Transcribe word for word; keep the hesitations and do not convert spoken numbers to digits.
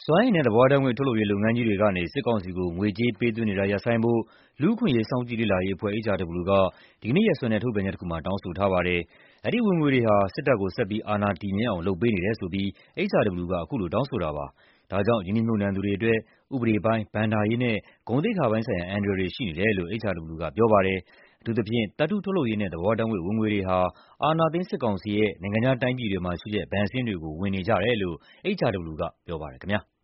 စွမ်းအင်နဲ့သဘာဝဓာတ်ငွေ့ထုတ်လုပ်ရေးလုပ်ငန်းကြီးတွေကနေ စစ်ကောင်စီကို ငွေကြေးပေးသွင်းနေတာရပ်ဆိုင်းဖို့ လူ့အခွင့်အရေးစောင့်ကြည့်လေ့လာရေးအဖွဲ့ H R W က ဒီကနေ့ရက်စွဲနဲ့ထုတ်ပြန်ချက်တခုမှာ တောင်းဆိုထားပါတယ်။ အဲဒီဝင်ငွေတွေဟာ စစ်တပ်ကို ဆက်ပြီး အာဏာတည်မြဲအောင် လုပ်ပေးနေတယ်ဆိုပြီး H R W က အခုလိုတောင်းဆိုတာပါ။ ဒါကြောင့် ရင်းနှီးမြှုပ်နှံသူတွေအတွက် ဥပဒေပိုင်း၊ ဘဏ္ဍာရေးနဲ့ ဂုဏ်သိက္ခာပိုင်းဆိုင်ရာ အန္တရာယ်တွေရှိနေတယ်လို့ H R W ကပြောပါတယ်။ အထူးသဖြင့် သတ္တုထုတ်လုပ်ရေးနဲ့ သဘာဝဓာတ်ငွေ့ဝင်ငွေတွေဟာ အာဏာသိမ်းစစ်ကောင်စီရဲ့ နိုင်ငံခြားတိုင်းပြည်တွေမှာရှိတဲ့ ဘဏ်စာရင်းတွေကို ဝင်နေကြတယ်လို့ H R W ကပြောပါတယ်ခင်ဗျား။